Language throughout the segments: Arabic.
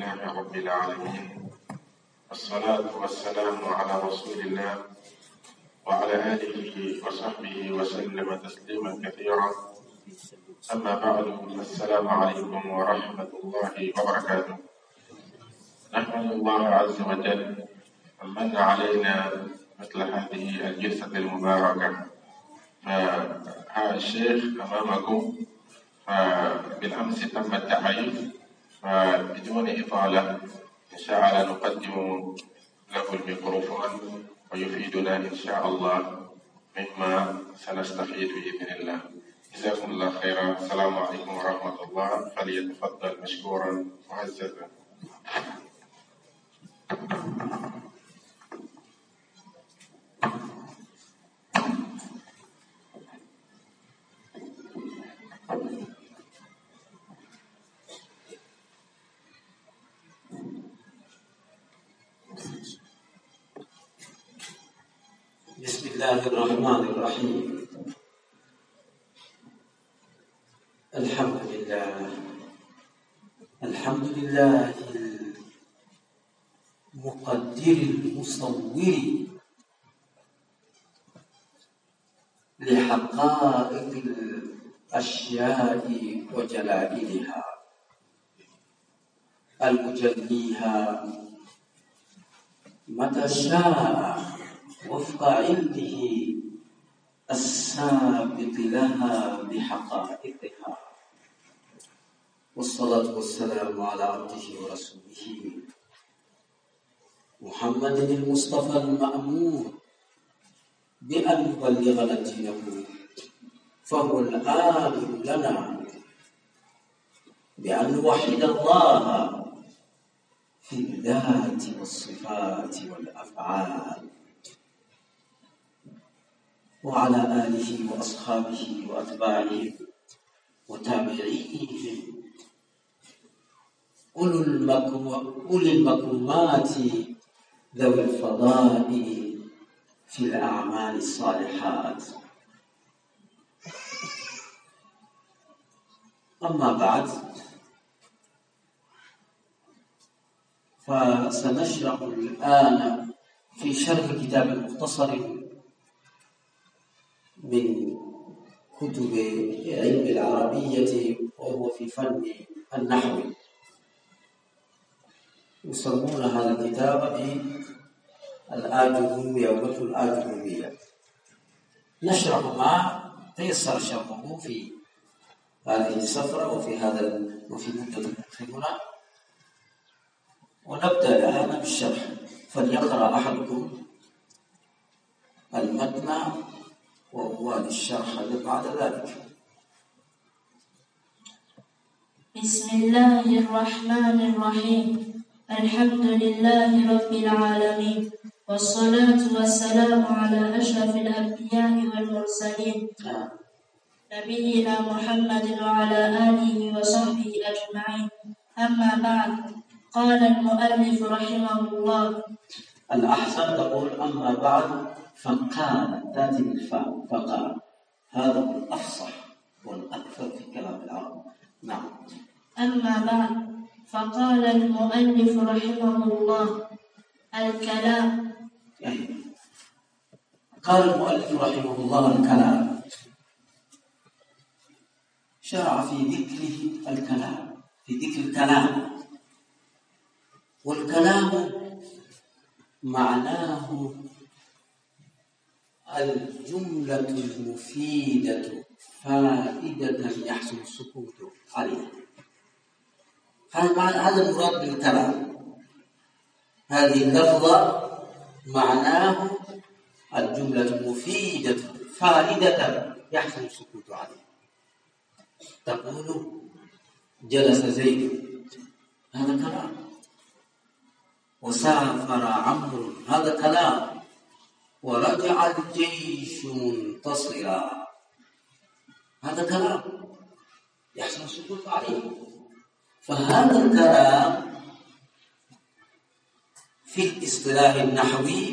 لله رب العالمين، والصلاة والسلام على رسول الله وعلى آله وصحبه وسلم تسليما كثيرا. أما بعد، السلام عليكم ورحمة الله وبركاته. نحمد الله عز وجل من علينا مثل هذه الجلسة المباركة. فهذا الشيخ أمامكم بالأمس تم التعريف، فبدون إطالة إن شاء الله نقدم له الميكروفون ويفيدنا إن شاء الله مما سنستفيد بإذن الله. جزاكم الله خيرا. السلام عليكم ورحمة الله. فليتفضل مشكورا معززا. بسم الله الرحمن الرحيم. الحمد لله المقدر المصور لحقائق الأشياء وجلائلها، المجليها متى شاء وفق علمه السابق لها بحقائقها، والصلاة والسلام على عبده ورسوله محمد المصطفى المأمور بأن يبلغنا دينه، فهو الآمر لنا بأن نوحد الله في الذات والصفات والأفعال، وعلى آله وأصحابه وأتباعه وتابعيه أولي المكرمات ذوي الفضائل في الأعمال الصالحات. أما بعد، فسنشرح الآن في شرح كتاب مختصر من كتب علم العربية، وهو في فن النحو. يسمون هذا الكتاب بالآجرومية ومثل الآجرومية. نشرح ما تيسر شرحه في هذه السفرة وفي مدة هنا، ونبدأ الآن بالشرح. فليقرأ أحدكم المتن وأبواب الشرح بعد ذلك. بسم الله الرحمن الرحيم. الحمد لله رب العالمين، والصلاة والسلام على أشرف الأنبياء والمرسلين نبينا محمد وعلى آله وصحبه أجمعين. أما بعد، قال المؤلف رحمه الله. الأحسن تقول أما بعد فقال، تأتي بالفاء، فقال. هذا هو الأفصح والأكثر في كلام العرب. نعم. أما بعد، فقال المؤلف رحمه الله: الكلام. قال المؤلف رحمه الله الكلام، شرع في ذكر الكلام، في ذكر الكلام. والكلام معناه الجملة المفيدة فائدة يحسن السكوت عليها. هذا المراد بالكلام. هذه اللفظة معناه الجملة المفيدة فائدة يحسن السكوت عليها. تقول جلس زيد، هذا كلام. وسافر عمرو، هذا كلام. ورجع الجيش منتصرا، هذا كلام يحسن السكوت عليه. فهذا الكلام في الاصطلاح النحوي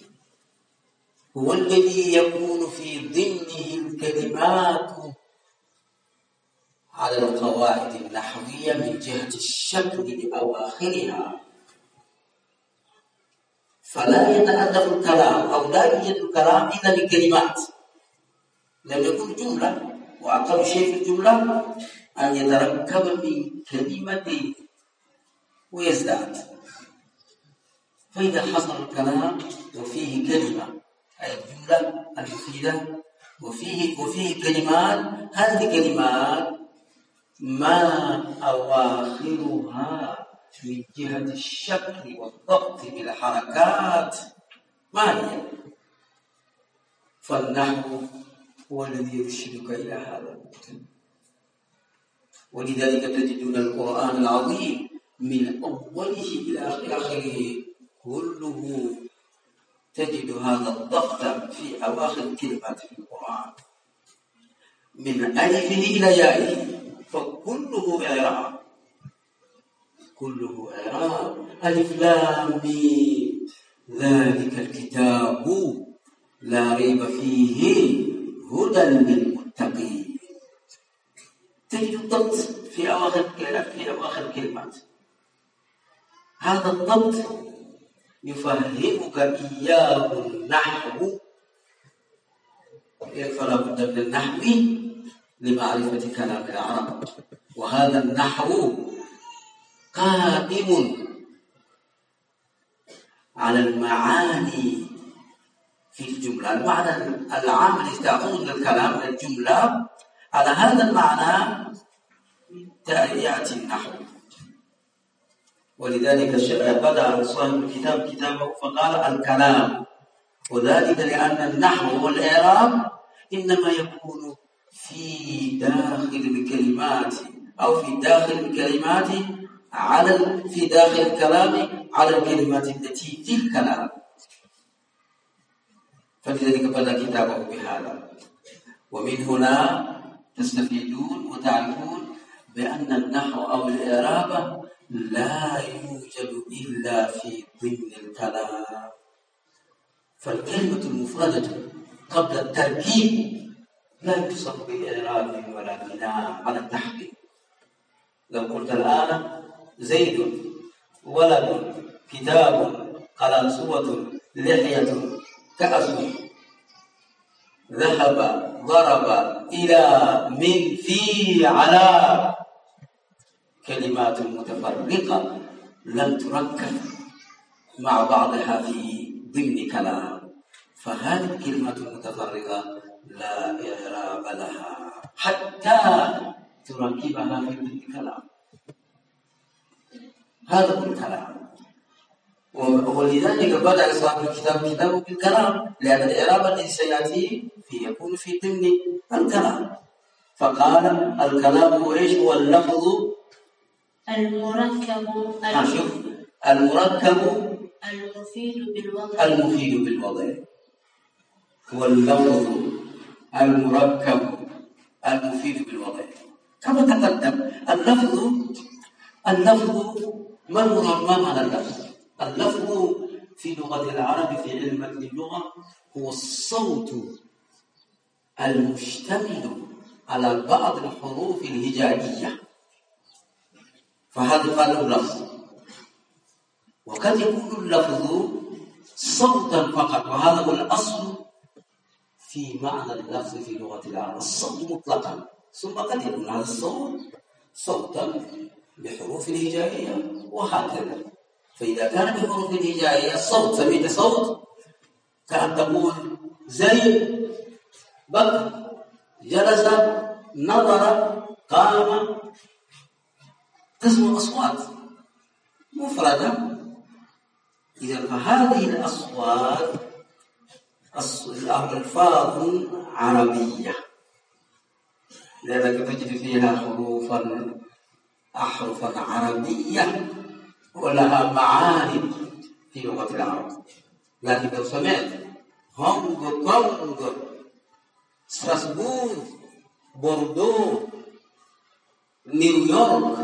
هو الذي يكون في ضمنه الكلمات على القواعد النحوية من جهة الشكل لأواخرها، فلا يتألف الكلام أو لا يوجد الكلام إلا بكلمات، لم يكن جملة، وأقل شيء في الجملة أن يتركب من كلمتين ويزداد. فإذا حصل الكلام وفيه كلمة أي الجملة المفيدة وفيه كلمات، هذه كلمات ما أواخرها من جهة الشكل والضبط بالحركات ما هي؟ فالنحو هو الذي يرشدك إلى هذا. ولذلك تجدون القرآن العظيم من أوله إلى آخره كله تجد هذا الضبط في أواخر الكلمات في القرآن من ألفه إلى يائه، فكله إعراب، كله إعراب. ألف لام ميم ذلك الكتاب لا ريب فيه هدى للمتقين. تجد الضبط في أواخر الكلمات. هذا الضبط يفهمك إياه النحو، فلا بد من النحو لمعرفة كلام العرب. وهذا النحو قائم على المعاني في الجملة، المعنى العام الذي تأخذ من الكلام من الجملة، على هذا المعنى يأتي النحو. ولذلك بدأ صاحب الكتاب كتابه فقال الكلام، وذلك لأن النحو والإعراب إنما يكون في داخل الكلمات أو في داخل الكلمات في داخل الكلام على الكلمات التي في الكلام. فلذلك بدأ كتابه بهذا. ومن هنا تستفيدون وتعرفون بأن النحو أو الإعراب لا يوجد إلا في ضمن الكلام. فالكلمة المفردة قبل التركيب لا يوصف بإعراب ولا بناء على التحقيق. لو قلت الآن زيد ولد كتاب قلنسوة لحية كأس ذهب ضرب إلى من في على، كلمات متفرقة لم تركب مع بعضها في ضمن كلام، فهذه الكلمات المتفرقة لا إعراب لها حتى تركبها في ضمن كلام. هذا هو الكلام. ولذلك بدأ صاحب الكتاب كتابه بالكلام، لأن الإعراب الذي سيأتي يكون في ضمن الكلام. فقال الكلام هو إيش؟ هو اللفظ المركب المفيد بالوضع. هو اللفظ المركب المفيد بالوضع. كما تقدم اللفظ ما معنى اللفظ؟ اللفظ في لغة العرب في علم اللغة هو الصوت المشتمل على بعض الحروف الهجائية، فهذا قالوا لفظ. وقد يكون اللفظ صوتا فقط، وهذا هو الأصل في معنى اللفظ في لغة العرب، الصوت مطلقا. ثم قد يكون هذا الصوت صوتا بحروف الهجائية وهكذا. فإذا كان بحروف الهجائية الصوت سميت صوت، كأن تقول زيد بكر جلس نظر قام، تسمع أصوات مفردة. إذا فهذه الأصوات ألفاظ عربية، لذلك تجد فيها أحرفا عربية ولها معاني في لغة العرب. لكن لو سمعت هونغ كونغ ستراسبورغ بوردو نيويورك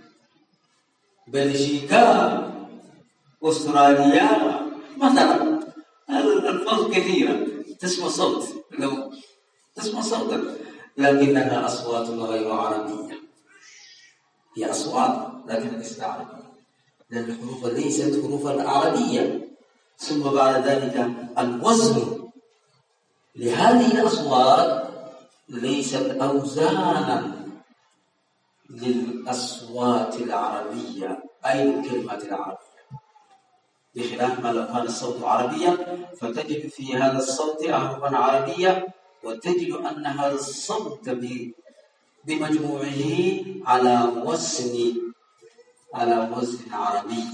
بلجيكا أستراليا مثلا، الألفاظ كثيرة تسمع صوت، لو تسمع صوتا، لكنها أصوات غير عربية. هي أصوات لكن ليست عربية، لأن الحروف ليست حروفا عربية. ثم بعد ذلك الوزن لهذه الأصوات ليست أوزانا للأصوات العربية أي الكلمات العربية، بخلاف ما لو كان الصوت عربيا فتجد في هذا الصوت أحرفا عربية، وتجد أن هذا الصوت بمجموعه على وزن عربي.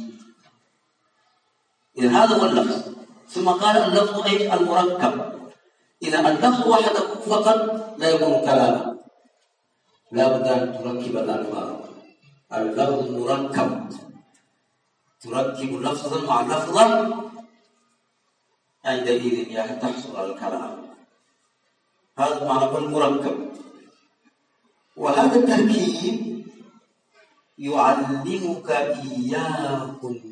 إذا هذا هو اللفظ. ثم قال اللفظ أي المركب. إذا اللفظ وحده فقط لا يكون كلاما، لا بد أن تركب الألفاظ. اللفظ مركب، تركب لفظا مع لفظا، عندئذ يعني تحصل على الكلام. هذا معنى المركب. وهذا التركيب يعلمك إياه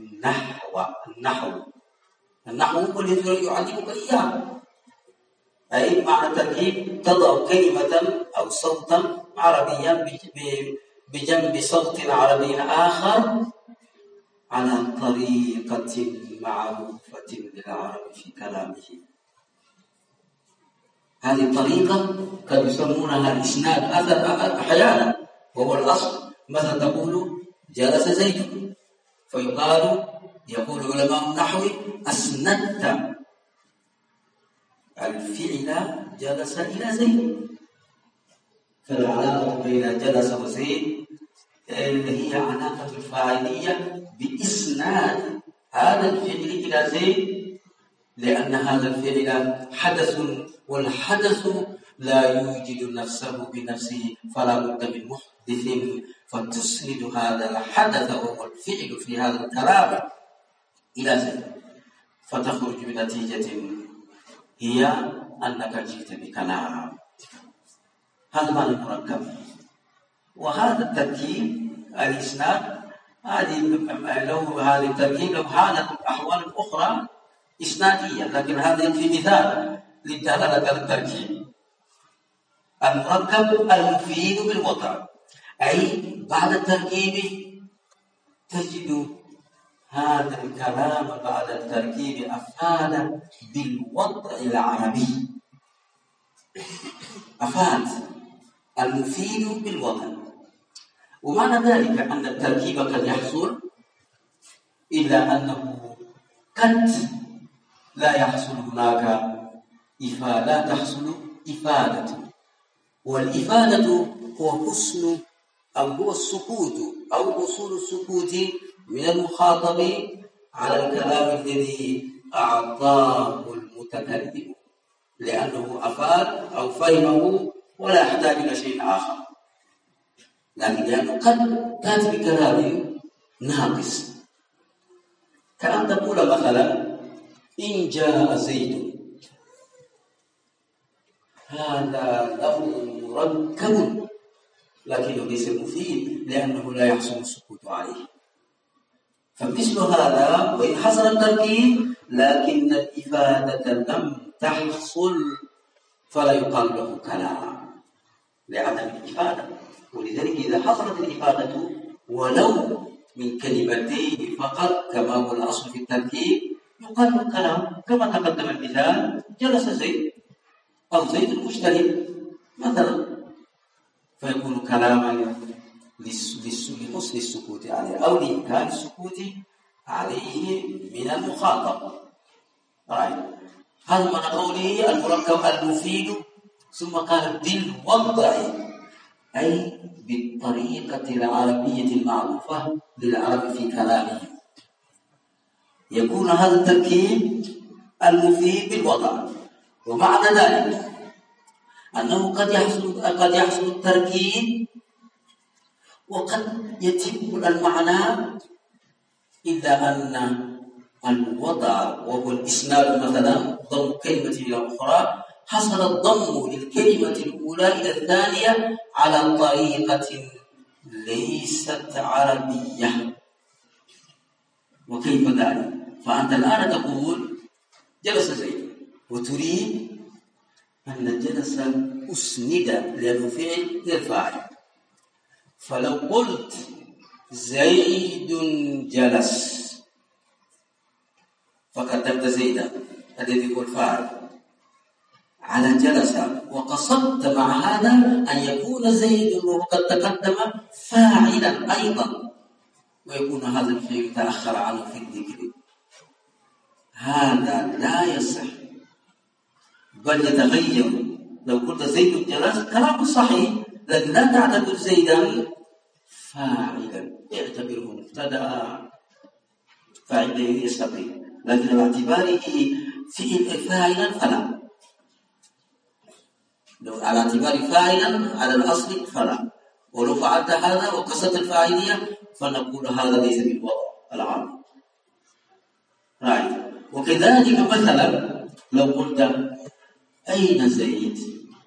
النحو هو الذي يعلمك إياه. أي معنى التركيب تضع كلمة أو صوتا عربيا بجنب صوت عربي آخر على طريقة معروفة للعرب في كلامه. هذه الطريقة قد يسمونها الإسناد أحيانا، وهو الأصل. مثلا تقول جلس زيد، يقول علماء النحو أسندت الفعل جلس إلى زيد، فالعلاقة بين جلس وزيد هي علاقة الفاعلية بإسناد هذا الفعل إلى زيد، لأن هذا الفعل حدث، والحدث لا يوجد نفسه بنفسه، فلا بد من محدث فتسند هذا الحدث وهو الفعل في هذا الكلام إلى زيد، فتخرج بنتيجة هي أنك جئت بكلام. هذا معنى المركب. وهذا التركيب الإسناد هذه التركيب لو حالت أحوال أخرى إسنادية، لكن هذا في مثال للدلالة على التركيب. المركب المفيد بالوضع، أي بعد التركيب تجد هذا الكلام بعد التركيب أفاد بالوضع العربي، أفاد المفيد بالوضع. ومعنى ذلك أن التركيب قد يحصل، إلا أنه قد لا يحصل هناك لا تحصل إفادة، والإفادة هو حسن أو هو السكوت أو وصول السكوت من المخاطب على الكلام الذي أعطاه المتكلم، لأنه أفاد أو فهمه ولا يحتاج إلى شيء آخر، لكن لأنه قد تأتي بكلام ناقص، كأن تقول مثلا إن جاء زيد، هذا لفظ مركب لكنه ليس مفيد لأنه لا يحصل السكوت عليه. فمثل هذا وإن حصل التركيب لكن الإفادة لم تحصل فلا يقال له كلام لعدم الإفادة. ولذلك إذا حصلت الإفادة ولو من كلمتين فقط كما هو الأصل في التركيب يقال له كلام، كما تقدم المثال جلس زيد أو زيد المجتهد مثلا، فيكون كلاما لحسن السكوت عليه أو لإمكان السكوت عليه من المخاطب. هذا معنى قوله المركب المفيد. ثم قال بالوضع، أي بالطريقة العربية المعروفة للعرب في كلامهم، يكون هذا التركيب المفيد بالوضع. ومعنى ذلك أنه قد يحصل التركيب وقد يتم المعنى، إلا أن الوضع وهو الإسناد مثلا ضم كلمة إلى أخرى، حصل الضم للكلمة الأولى إلى الثانية على طريقة ليست عربية. وكيف ذلك؟ فأنت الآن تقول جلس زيد وتريد أن جلس أسند لأنه فعل للفاعل، فلو قلت زيد جلس، فقدمت زيدا الذي هو الفاعل على جلس، وقصدت مع هذا أن يكون زيد وقد تقدم فاعلا أيضا، ويكون هذا الفعل تأخر عنه في الذكر. هذا لا يصح، بل يتغير. لو قلت زيد جلس كلام صحيح، لكن لا تعتبر زيدا فاعلا، اعتبره مبتدأ فاعل يستقيم، لكن باعتباره فعل فاعلا فلا. لو على اعتبار فاعلا على الأصل فلا، ولو فعلت هذا وقصدت الفاعلية فنقول هذا ليس بالوضع العام. وكذلك مثلا لو قلت أين زيد،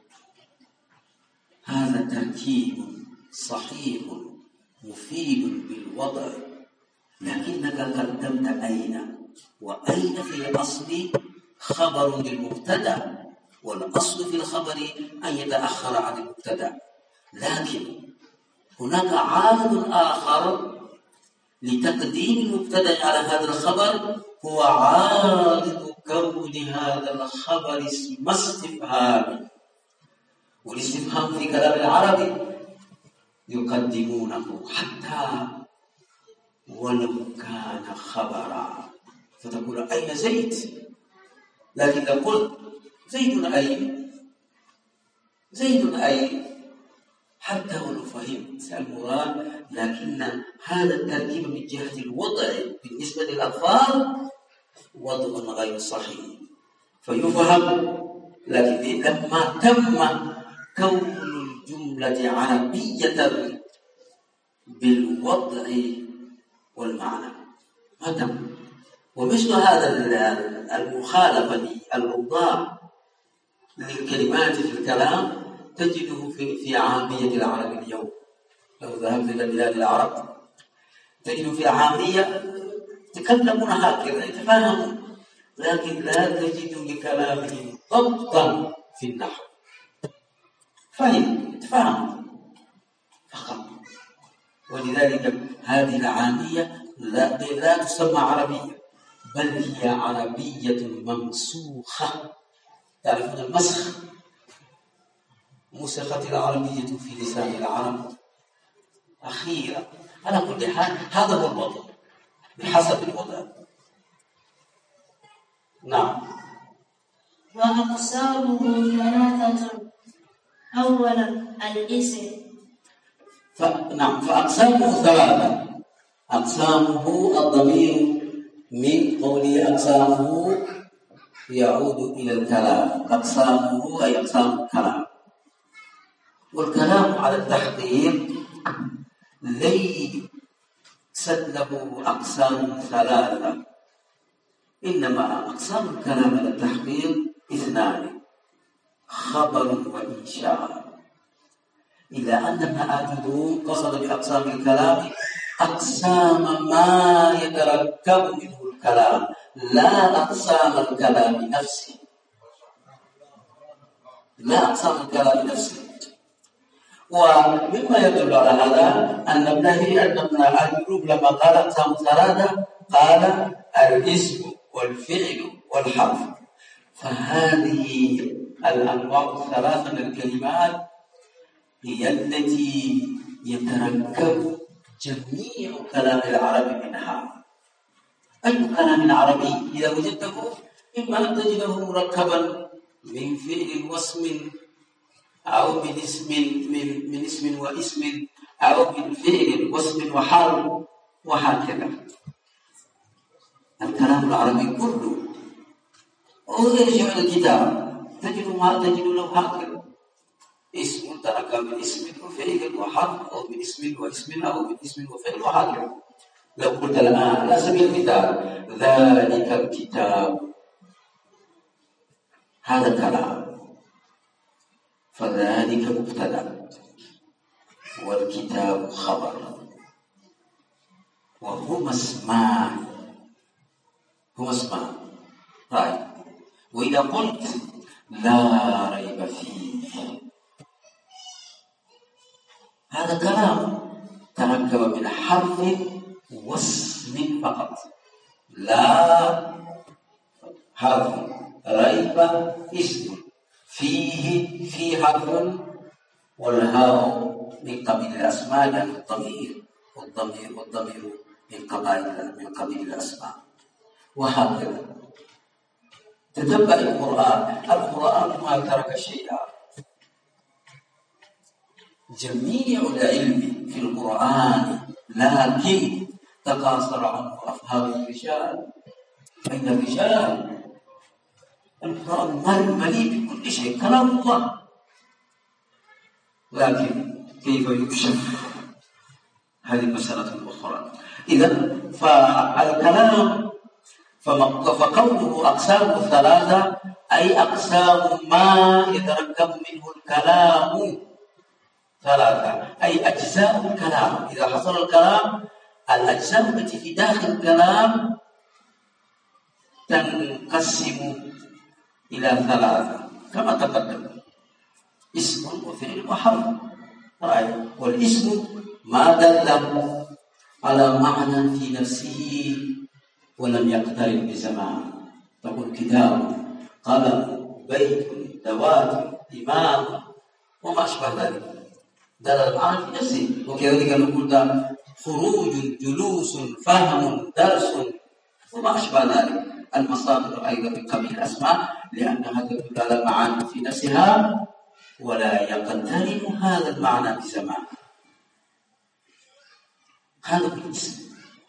هذا تركيب صحيح مفيد بالوضع، لكنك قدمت أين، وأين في الأصل خبر للمبتدأ، والأصل في الخبر أن يتأخر عن المبتدأ، لكن هناك عارض آخر لتقديم المبتدأ على هذا الخبر، هو عارض كون هذا الخبر اسم استفهام، والاستفهام في كلام العربي يقدمونه حتى ولو كان خبرا، فتقول أين زيد، لكن لو قلت زيد أين، زيد أين، حتى ولو فهمت المراد، لكن هذا التركيب من جهة الوضع بالنسبة للألفاظ وضع غير صحيح فيفهم. لكن لما تم كون الجملة عربية بالوضع والمعنى ما تم. ومثل هذا المخالفة للأوضاع للكلمات في الكلام تجده في عامية العرب اليوم. لو ذهبت إلى بلاد العرب تجد في عامية يتكلمون هكذا يتفاهمون، لكن لا تجد لكلامهم ضبطا في النحو، فهم يتفاهم فقط. ولذلك هذه العامية لا تسمى عربية، بل هي عربية ممسوخة. تعرفون المسخ؟ مسخت العربية في لسان العرب أخيرا. على كل حال هذا هو الوضع بحسب الوضع. نعم. وأقسامه ثلاثة. أولا الاسم. نعم، فأقسامه ثلاثة. أقسامه الضمير من قوله أقسامه يعود إلى الكلام، أقسامه أي أقسام الكلام، والكلام على التحقيق ليست له أقسام ثلاثة، إنما أقسام الكلام على التحقيق اثنان: خبر وإنشاء. إلا أن ابن آجروم قصد بأقسام الكلام أقسام ما يتركب منه الكلام، لا أقسام الكلام نفسه، لا أقسام الكلام نفسه. ومما يدل على هذا أن ابن آجروم لما قال أقسام ثلاثة قال الاسم والفعل والحرف، فهذه الأنواع الثلاثة من الكلمات هي التي يتركب جميع كلام العرب منها. أي كلام عربي إذا وجدته إما أن تجده مركبا من فعل واسم، أو من اسم واسم، أو من فعل واسم وحرف، وهكذا. الكلام العربي كله ويرجع إلى الكتاب تجد له هكذا: اسم تركب من اسم وفعل وحرف، أو من اسم واسم، أو من اسم وفعل، وهكذا. لو قلت الآن على سبيل المثال ذلك الكتاب، هذا كلام، فذلك مبتدأ والكتاب خبر، وهما اسمان، طيب. وإذا قلت لا ريب فيه، هذا كلام تركب من حرف واسم فقط، لا حرف ريب اسم فيه في حرف، والهاء من قبيل الأسماء يعني الضمير، والضمير من قبيل الأسماء، وهكذا. تتبع القرآن ما ترك شيئا. جميع العلم في القرآن لكن تقاصر عنه أفهام الرجال. أين الرجال؟ القرآن مليء بكل شيء، كلام الله، لكن كيف يكشف؟ هذه مسألة أخرى. إذن فالكلام فقوله أقسام ثلاثة أي أقسام ما يتركب منه الكلام ثلاثة، أي أجزاء الكلام. إذا حصل الكلام، الأجزاء التي في داخل الكلام تنقسم إلى ثلاثة كما تقدم: اسم وفعل وحرف. والاسم ما دل على معنى في نفسه ولم يقترن بزمان. تقول كتاب، قلم، بيت، دوات، إمام وما أشبه ذلك، دل المعنى في نفسه. وكذلك نقول خروج، جلوس، فهم، درس وما أشبه ذلك. المصادر أيضا من قبيل الأسماء لأنها تدل على معاني في نفسها ولا يقترن هذا المعنى بزمان. هذا الاسم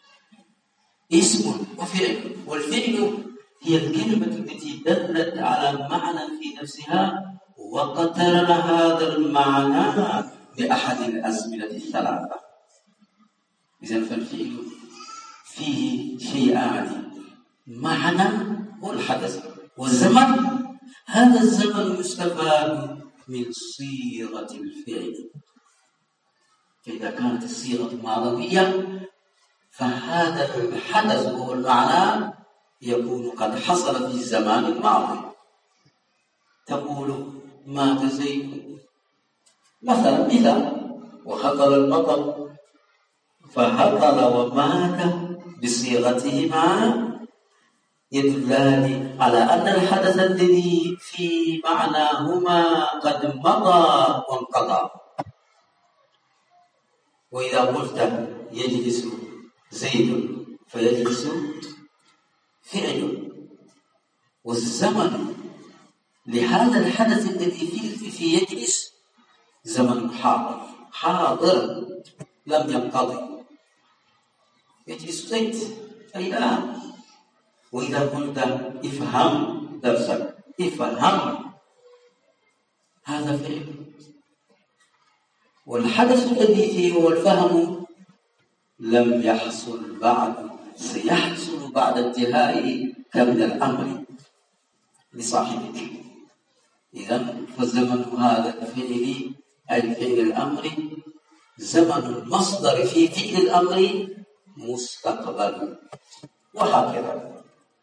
اسم وفعل. والفعل هي الكلمة التي دلت على معنى في نفسها وقترن هذا المعنى بأحد الأزمنة الثلاثة. إذن فالفعل فيه شيئان: معنى والحدث، والزمن. هذا الزمن يستفاد من صيغة الفعل. فإذا كانت الصيغة ماضية فهذا الحدث وهو المعنى يكون قد حصل في الزمان الماضي. تقول مات زيد مثلا، مثال، وهطل المطر، فهطل ومات بصيغتهما يدلان على أن الحدث الذي في معناهما قد مضى وانقضى. وإذا قلت يجلس زيد فيجلس فعل، والزمن لهذا الحدث الذي في يجلس زمن حاضر لم ينقضي، يجلس زيد أي الآن. وإذا قلت افهم درسك، افهم، هذا فعل. والحدث الذي فيه هو الفهم لم يحصل بعد، سيحصل بعد انتهائه كمن الأمر لصاحبك. إذن فزمن هذا الفعل أي فعل الأمر، زمن المصدر في فعل الأمر مستقبل، وهكذا.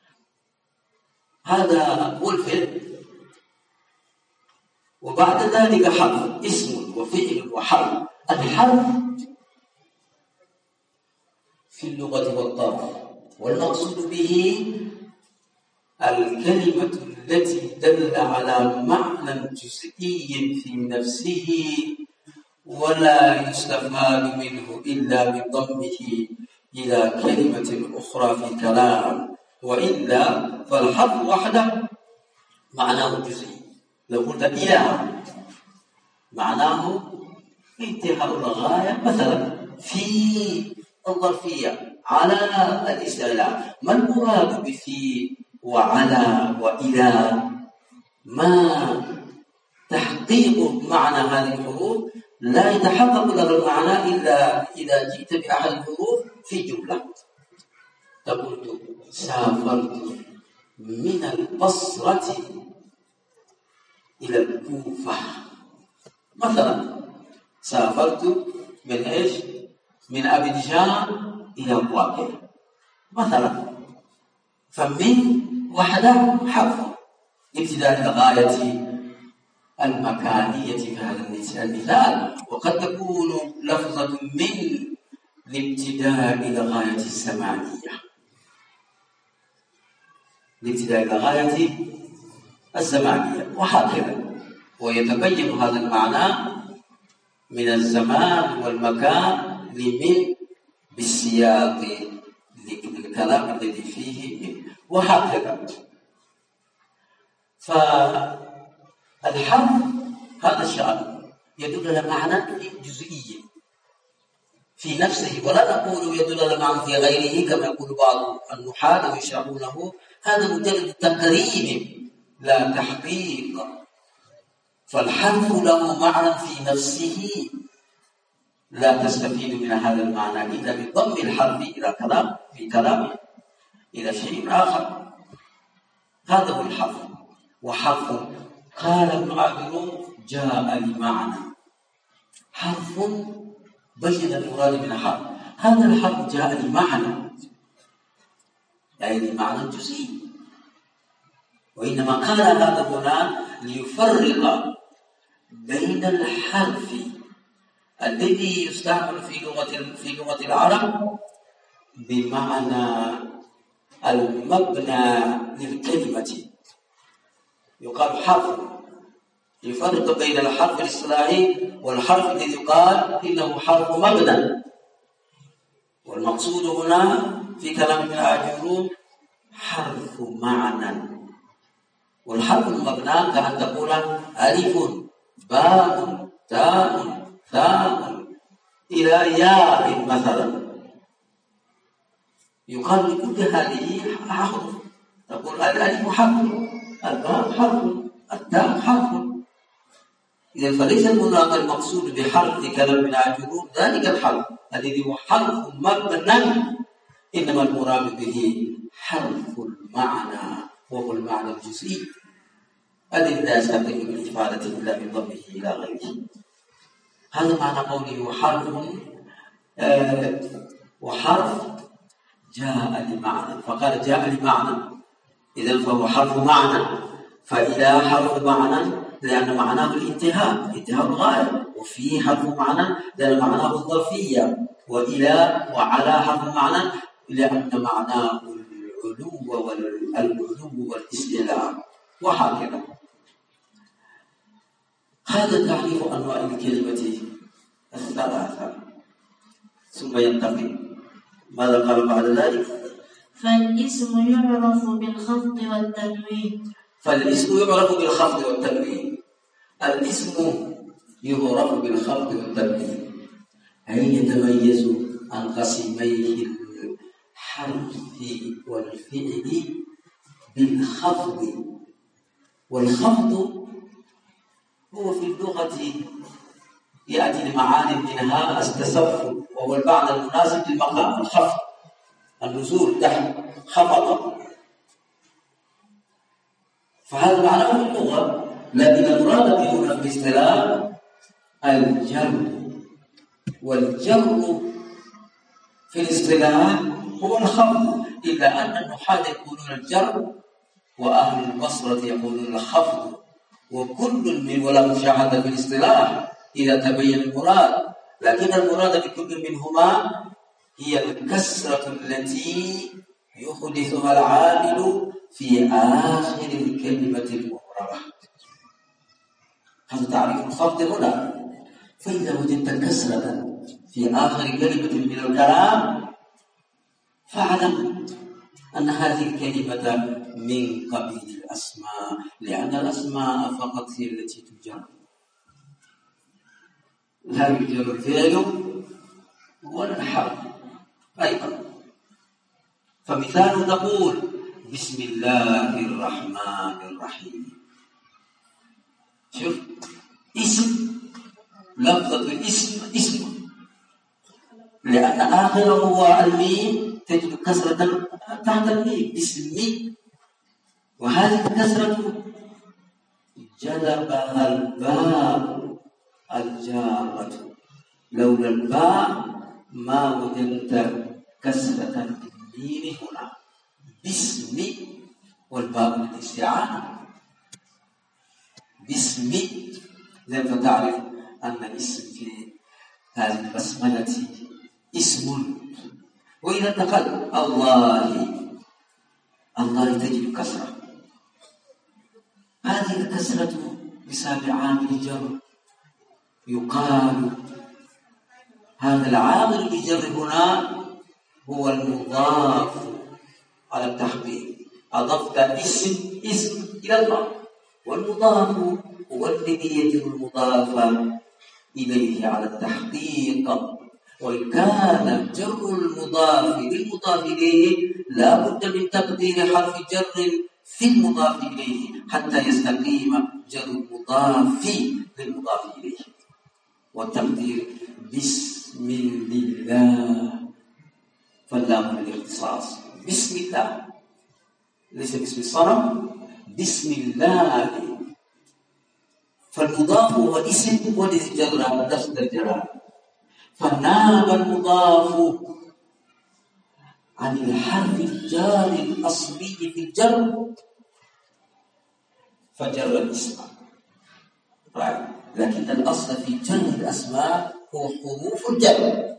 هذا هو الفعل. وبعد ذلك حرف، اسم وفعل وحرف. الحرف في اللغة والطرف، والمقصود به الكلمة التي دل على معنى جزئي في نفسه ولا يستفاد منه إلا بضمه إلى كلمة أخرى في كلام، وإلا فالحرف وحده معناه جزئي. لو قلت إلى معناه انتهاء الغاية، مثلا في الظرفية، على الاستعلاء. ما المراد بفي وعلى وإلى؟ ما تحقيق معنى هذه الحروف لا يتحقق له المعنى إلا إذا جئت بأحد الحروف في جملة. تقول سافرت من البصرة إلى الكوفة مثلا، سافرت من إيش؟ من أبيجان إلى بواكر مثلا. فمن وحده حرف ابتداء الغاية المكانية في هذا المثال. وقد تكون لفظة من لابتداء الغاية الزمانية، لابتداء الغاية الزمانية، وهكذا. ويتبين هذا المعنى من الزمان والمكان لمن بالسياق للكلام الذي فيه منه، وهكذا. فالحرف هذا الشأن يدل على معنى جزئي في نفسه، ولا نقول يدل على معنى في غيره كما يقول بعض النحاة ويشرحونه، هذا مجرد تقريب لا تحقيق. فالحرف له معنى في نفسه، لا تستفيد من هذا المعنى إلا بضم الحرف إلى كلام في كلام إلى شيء آخر. هذا هو الحرف. وحرف قال ابن عابر جاء لمعنى، حرف بين المراد من الحرف. هذا الحرف جاء لمعنى، يعني لمعنى جزئي، وإنما قال هذا هنا ليفرق بين الحرف الذي يستعمل في لغة العرب بمعنى المبنى للكلمة، يقال حرف، يفرق بين الحرف الاصطلاحي والحرف الذي يقال إنه حرف مبنى. والمقصود هنا في كلام ابن عاشور حرف معنى، والحرف المبنى كأن تقول ألف باء تاء ثاء إلى ياء مثلا، يقال لكل هذه حرف، تقول الألف حرف، الباء حرف، التاء حرف. إذا فليس المقصود بحرف كلام ابن عاشور ذلك الحرف الذي هو حرف مبنى، إنما المراد به حرف المعنى، وهو المعنى الجزئي الذي لا يستقيم بالإفادة إلا من ضمه إلى غيره. هذا معنى قوله وحرف جاء لمعنى، فقال جاء لمعنى، إذن فهو حرف معنى. فإلى حرف معنى لأن معناه الانتهاء، انتهاء الغاية، وفيه حرف معنى لأن معناه الظرفية، وإلى وعلى حرف معنى لأن معناه العلو والاستعلاء، وهكذا. هذا تعريف أنواع الكلمة الثلاثة. ثم ينتقل ماذا قال بعد ذلك؟ فالاسم يعرف بالخفض والتنوين. فالاسم يعرف بالخفض والتنوين. الاسم يعرف بالخفض والتنوين، أي يتميز عن قسميه الحرف والفعل بالخفض. والخفض هو في اللغة يأتي لمعاني منها التسفل، وهو المعنى المناسب للمقام، الخفض، النزول تحت، خفض. فهذا معناه في اللغة، لكن المراد به هنا في الاصطلاح الجر. والجر في الاصطلاح هو الخفض، إلا أن النحاة يقولون الجر وأهل البصرة يقولون الخفض، وكل من ولا مشاهدة في الاصطلاح إذا تبين المراد، لكن المراد بكل منهما هي الكسرة التي يحدثها العامل في آخر الكلمة المعربة. هذا تعريف الخفض هنا. فإذا وجدت كسرة في آخر كلمة من الكلام فاعلم أن هذه الكلمة من قبيل الأسماء، لأن الأسماء فقط هي التي تجر، لا يجر الفعل ولا الحرف أيضا. فمثال تقول بسم الله الرحمن الرحيم، شوف اسم، لفظة الاسم اسم، لأن آخره هو الميم، تجد كسرة تحت الميم، اسمي، وهذه الكسرة جلبها الباء الجارة، لولا الباء ما وجدت كسرة الميم هنا، باسم، والباء للاستعانة، باسم. إذن فتعرف أن الاسم في هذه البسملة اسم. وإذا دخل الله تجد كسرة. هذه الكسرة بسبب عامل الجر. يقال هذا العامل الجر هنا هو المضاف على التحقيق. أضفت اسم إلى الله، والمضاف هو الذي يجر المضاف إليه على التحقيق. وإن كان جر المضاف للمضاف إليه لا بد من تقدير حرف جر في المضاف إليه حتى يستقيم جر المضاف للمضاف إليه. والتقدير بسم الله، فاللام للاختصاص. بسم الله ليس باسم الصنم، بسم الله. فالمضاف هو اسم والذي جر لفظ الجلالة. فناب المضاف عن الحرف الجار الأصلي في الجر فجر الاسم. لكن الأصل في جر الأسماء هو حروف الجر.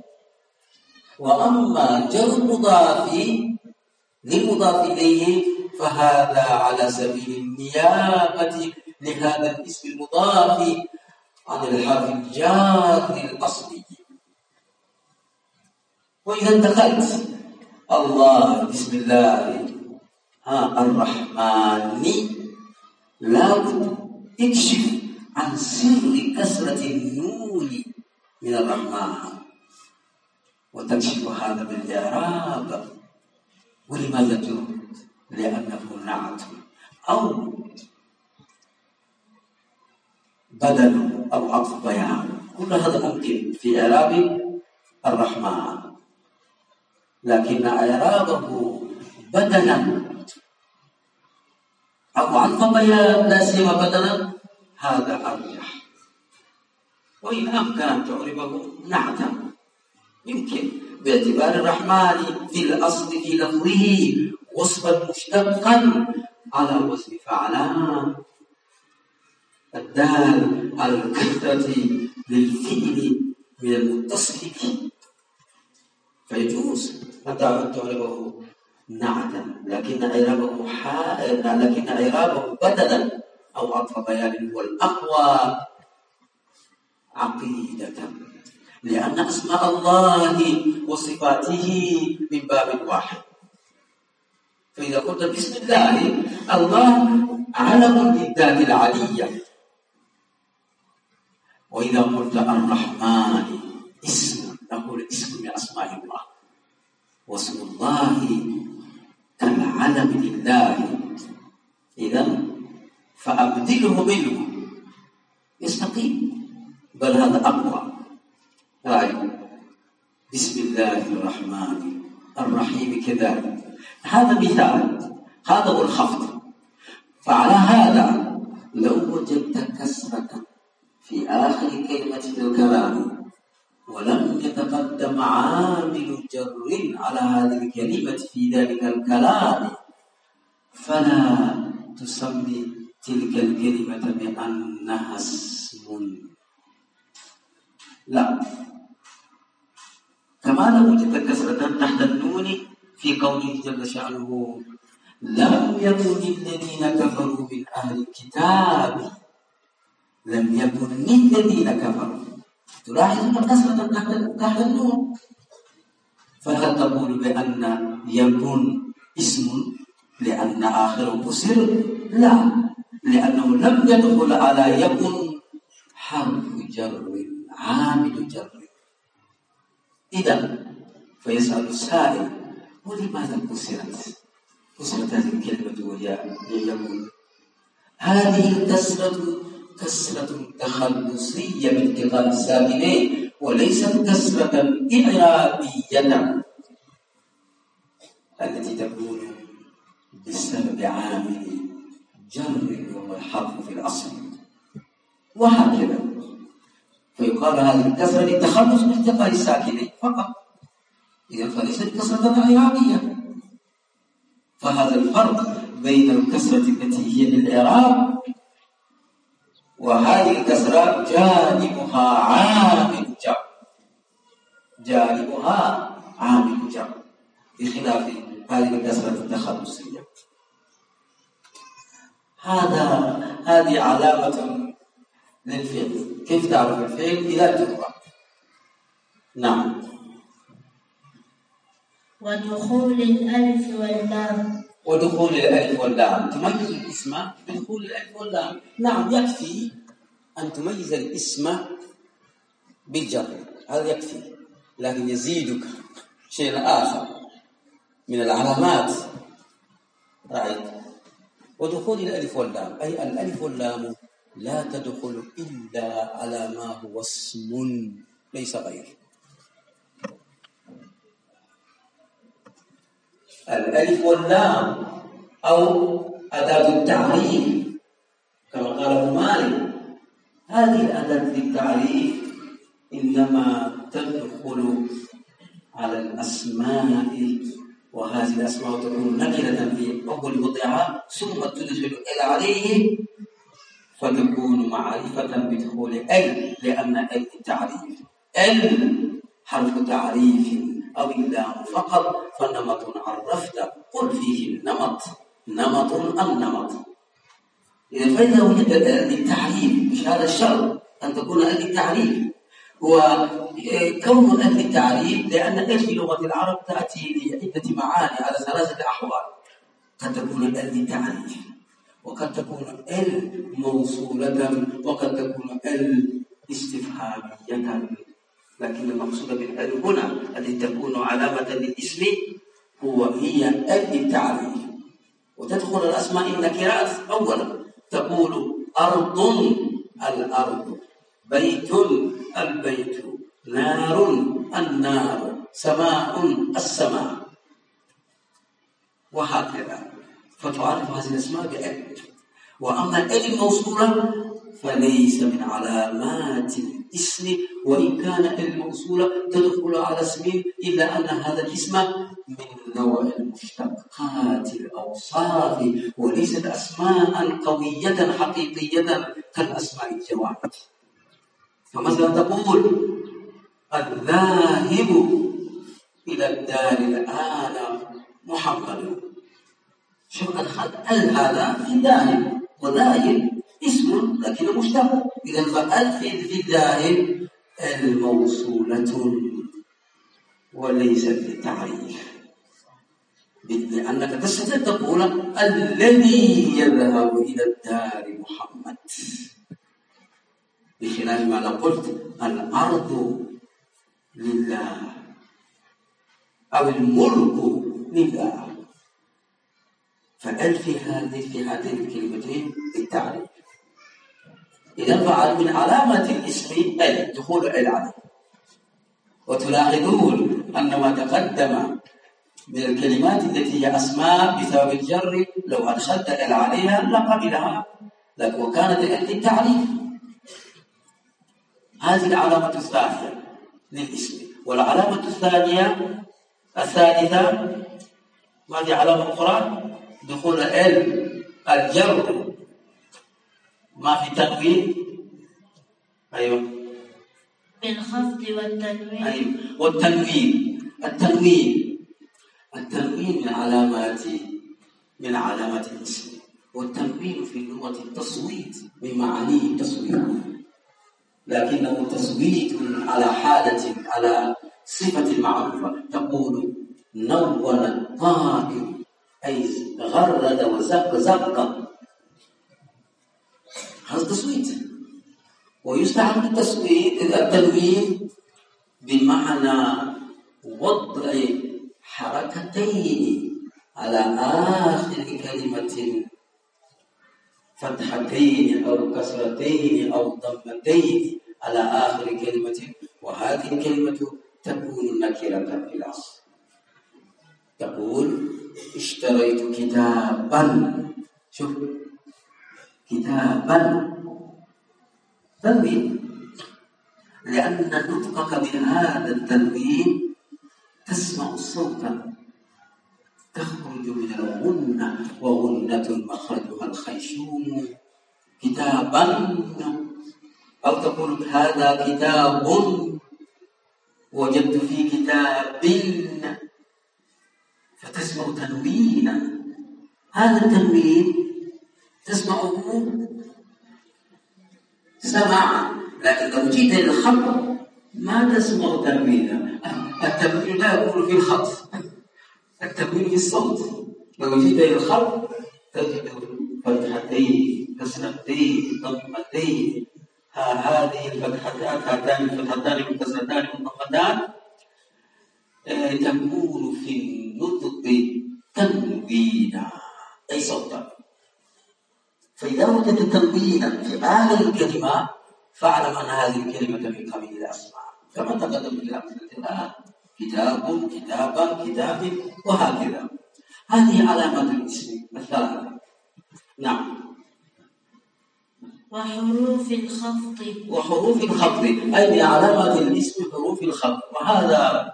وأما جر المضاف للمضاف إليه فهذا على سبيل النيابة لهذا الاسم المضاف عن الحرف الجار الأصلي. وإذا انتقلت الله بسم الله الرحمن، لابد تكشف عن سر كسرة النون من الرحمن، وتكشف هذا بالإعراب. ولماذا جرد؟ لأنه نعت أو بدل أو عطف بيان. كل هذا ممكن في إعراب الرحمن، لكن إعرابه بدلا أو عطف بيان لا سيما بدلا هذا أرجح. وإن أمكن أن تعربه نعتا يمكن باعتبار الرحمن في الأصل في لفظه وصفا مشتقا على وزن فعلان الدال على الكثرة للفعل من المتصل به، فيجوز أن تعربه نعتا، لكن إعرابه بدلا أو عطف بيان هو الأقوى عقيدة، لأن أسماء الله وصفاته من باب واحد. فإذا قلت بسم الله، الله علم للذات العلية. وإذا قلت الرحمن اسم، نقول اسم من أسماء الله، واسم الله كالعلم لله. إذا فأبدله منه يستقيم، بل هذا أقوى. بسم الله الرحمن الرحيم كذلك. هذا مثال، هذا هو الخفض. فعلى هذا لو وجدت كسرة في آخر كلمة الكلام ولم يتقدم عامل جر على هذه الكلمة في ذلك الكلام فلا تسمي تلك الكلمة بأنها اسم، لا. كما لو وجدت كسرة تحت النون في قوله جل شأنه لم يكن الذين كفروا من أهل الكتاب، لم يكن الذين كفروا، تلاحظ أن كسرة تحت النون. فهل تقول بأن يكن اسم لأن آخره كسر؟ لا، لأنه لم يدخل على يكن حرف جر عامل جر. إذا فيسأل السائل ولماذا كسرت هذه الكلمة وهي يكن؟ هذه الكسرة كسرة تخلصية بالتقاء الساكنين وليست كسرة إعرابية التي تكون بسبب عامل جر وهو الحرف في الأصل، وهكذا. فيقال هذه الكسرة للتخلص من التقاء الساكنين فقط، إذا فليست كسرة إعرابية. فهذا الفرق بين الكسرة التي هي للإعراب وهذه الكسرة جانبها عامل جر، جانبها عامل جر، بخلاف هذه الكسرة التخلصية. هذه علامة للفعل. كيف تعرف الفعل؟ إذا جر. نعم. ودخول الألف واللام. ودخول الألف واللام تميز الاسم بدخول الألف واللام. نعم، يكفي أن تميز الاسم بالجر، هذا يكفي، لكن يزيدك شيء آخر من العلامات. رأيت؟ ودخول الألف واللام أي الألف واللام لا تدخل إلا على ما هو اسم ليس غير. الألف واللام أو أداة التعريف كما قال ابن مالك، هذه الأداة للتعريف إنما تدخل على الأسماء، وهذه الأسماء تكون نكرة في أول وضعها ثم تدخل إلى عليه فتكون معرفة بدخول ال، لأن ال التعريف، ال حرف تعريف أو اللام فقط، فنمط عرفت قل فيه النمط، نمط النمط. إذا فإذا وجد التعريف مش هذا الشرط أن تكون التعريف، وكون التعريف لأن ال في لغة العرب تأتي لعدة معاني على 3 أحوال. قد تكون التعريف، وقد تكون ال موصولة، وقد تكون ال استفهامية، لكن المقصود بالال هنا التي تكون علامة للاسم هي التعريف. وتدخل الأسماء النكرات أولا، تقول أرض الأرض، بيت البيت، نار النار، سماء السماء، وهكذا. فتعرف هذه الأسماء بأل. وأما الأل الموصولة فليس من علامات الاسم، وإن كان الموصولة تدخل على اسم، إلا أن هذا الاسم من نوع المشتقات الأوصاف، وليست أسماء قوية حقيقية كالأسماء الجوامد. فمثلا تقول الذاهب إلى الدار الآن محمد، شوف ال هذا في الذاهب، وذاهب اسم لكن مشتق، إذا فال في الذاهب الموصولة وليست للتعريف، لأنك تستطيع تقول الذي يذهب إلى الدار محمد، بخلاف ما لو قلت الأرض لله أو الملك لله، فال في هاتين الكلمتين للتعريف. إذا فعل من علامة الاسم ال، دخول ال عليه. وتلاحظون أن ما تقدم من الكلمات التي هي أسماء بسبب الجر لو أدخلت ال عليها لقبلها، لكن وكانت ال للتعريف. هذه العلامة الثانية للاسم. والعلامة الثالثة ما في علامة أخرى؟ دخول ال الجر ما في تنوين. أيوة، بالخفض والتنوين. أيوة، والتنوين. التنوين من علامات الاسم. والتنوين في اللغة التصويت، من معانيه التصويت، لكنه تصويت على حالة، على صفة معروفة. تقول نون الطائر أي غرد وزق زق، هذا تصويت. ويستعمل التنوين بمعنى وضع حركتين على آخر كلمة، فتحتين أو كسرتين أو ضمتين على آخر كلمة، وهذه الكلمة تكون نكرة في الأصل. تقول اشتريت كتابا، شوف كتابا، تنوين، لأن نطقك بهذا التنوين تسمع صوتا تخرج من الغنة، وغنة مخرجها الخيشوم. كتابا، أو تقول هذا كتاب، وجدت في كتاب فتسمع تنوينا. هذا التنوين تسمعه سماعا، لكن لو جيت إلى الخط ما تسمع تنوينا. التنوين لا يكون في الخط، التنوين في الصوت. لو جيت إلى الخط تجد فتحتين كسرتين ضمتين، هذه الفتحتان، هاتان الفتحتان والكسرتان والضمتان تكون في النطق تنوينا أي صوتا. فإذا وجدت تنوينا في آخر الكلمة فاعلم أن هذه الكلمة من قبيل الأسماء، كما تقدم في الأمثلة الآن: كتاب، كتابا، كتاب، وهكذا. هذه علامات الاسم الثلاثة. نعم. وحروف الخفض. وحروف الخفض أي من علامات الاسم حروف الخفض، وهذا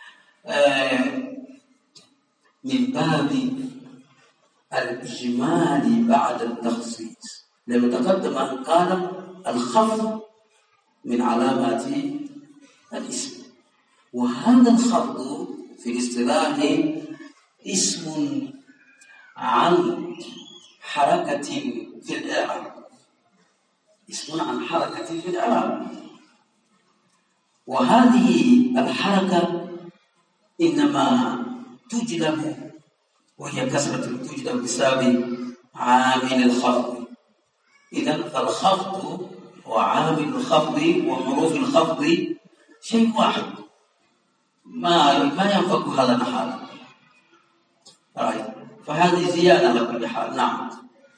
من باب الإجمال بعد التخصيص، لما تقدم أن قال الخفض من علامات الاسم، وهذا الخفض في الاصطلاح اسم عن حركة في الإعراب، اسم عن حركة في الإعراب، وهذه الحركة إنما تجلب، وهي كسرة تجلب بسبب عامل الخفض. إذن فالخفض وعامل الخفض وحروف الخفض شيء واحد، ما ينفك هذا الحال. فهذه زيادة على كل حال. نعم.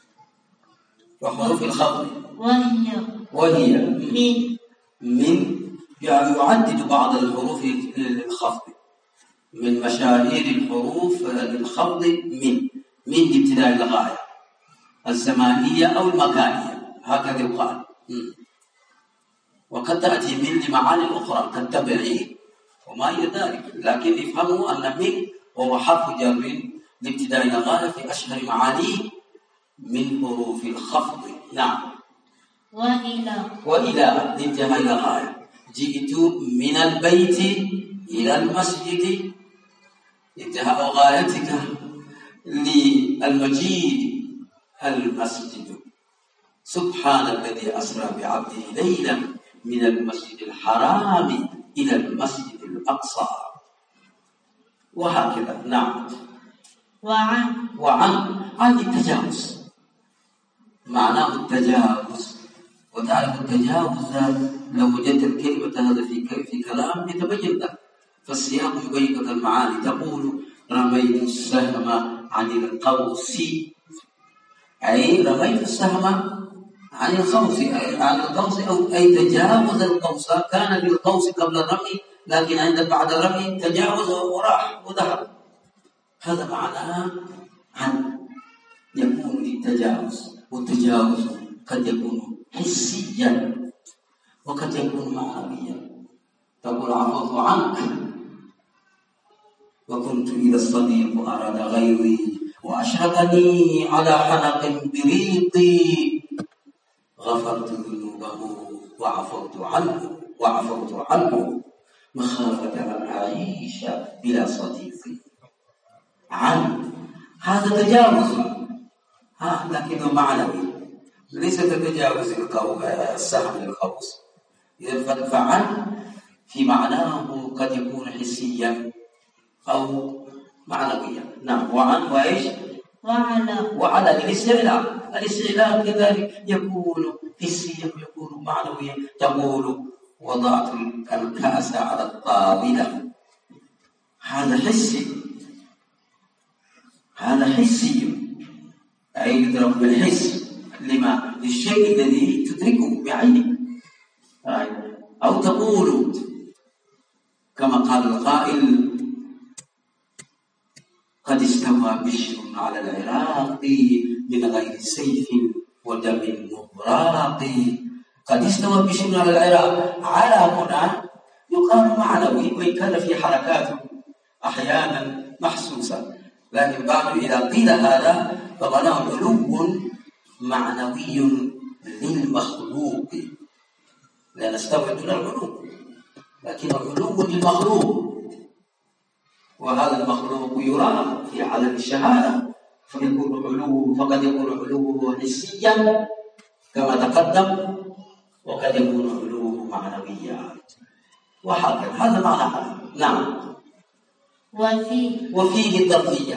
وحروف الخفض وهي من يعني يعدد بعض الحروف الخفض من مشاهير الحروف الخفض من ابتداء الغاية الزمانية أو المكانية، هكذا يقال. وقد تأتي من لمعاني أخرى كالتبعيد وما إلى ذلك، لكن افهموا أن من وهو حرف جر لابتداء الغاية في أشهر معانيه من حروف الخفض. نعم. وإلى لانتهاء الغاية. جئت من البيت إلى المسجد، انتهاء غايتك للمجيد المسجد. سبحان الذي أسرى بعبده ليلا من المسجد الحرام إلى المسجد الأقصى، وهكذا. نعم. عن التجاوز، معناه التجاوز. وتعرف التجاوز لو وجدت الكلمة هذا في كلام يتبين لك، فالسياق يبين لك المعاني. تقول رميت السهم عن القوس، أي رميت السهم عن القوس أو أي تجاوز القوس. كان في القوس قبل الرمي، لكن عند بعد الرمي تجاوز وراح وذهب. هذا معناه عن يكون للتجاوز، والتجاوز قد يكون حسيا وقد يكون معنويا. تقول عفوت عنك وكنت إذا الصديق أراد غيري وأشهدني على حنق بريقي غفرت ذنوبه وعفوت عنه مخافة أن أعيش بلا صديقي. عن هذا تجاوز لكنه معنوي، ليس كتجاوز السهم للقوس. إذا فعن في معناه قد يكون حسيا أو معنويا. نعم. وعن وإيش؟ وعلى الاستعلاء كذلك يكون حسيا ويكون معنويا. تقول وضعت الكأس على الطاولة، هذا حسي، أي يضرب بالحس للشيء الذي تدركه بعينك. أو تقول كما قال القائل قد استوى بشر على العراق من غير سيف ودم مغراق. قد استوى بشر على العراق، على هنا يقال معنوي، وإن كان في حركات أحيانا محسوسة، لكن بعد إذا قيل هذا فمعناه علو معنوي للمخلوق، لا نستوعب العلو. لكن علو للمخلوق، وهذا المخلوق يرى في عالم الشهادة، فيكون علوه فقد يكون علوه حسيا كما تقدم، وقد يكون علوه معنويا، وهكذا. هذا معنى. نعم. وفيه الظرفية.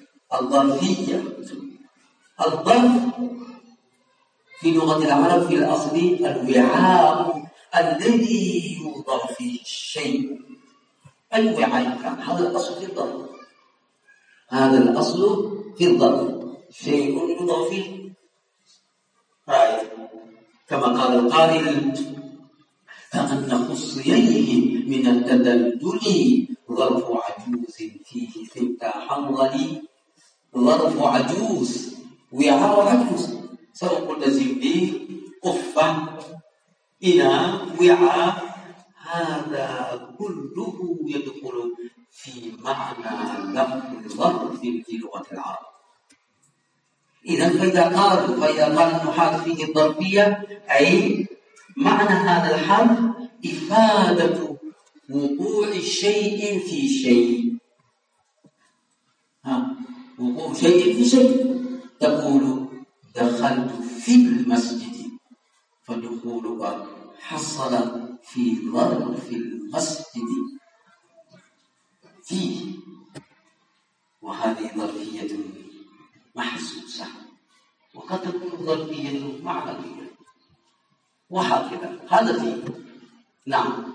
الظرف في لغة العرب في الأصل الوعاء الذي يوضع فيه الشيء. الوعاء كان هذا الأصل في الظرف، هذا الأصل في الظرف، شيء يوضع فيه رأي، كما قال القائل: كأن خصييه من التدلدل ظرف عجوز فيه ثلث حنظل. ظرف عجوز، وعاء عجوز، سواء قلنا زنبيل، قفة، إناء، وعاء، هذا كله يدخل في معنى لفظ ظرف في لغة العرب. إذا فإذا قال النحاة فيه الظرفية، أي معنى هذا الحرف إفادة وقوع شيء في شيء. وقوع شيء في شيء. تقول: دخلت في المسجد، فدخولك حصل في ظرف المسجد فيه، وهذه ظرفية محسوسة، وقد تكون ظرفية معنوية، وهكذا. هذا فيه. نعم.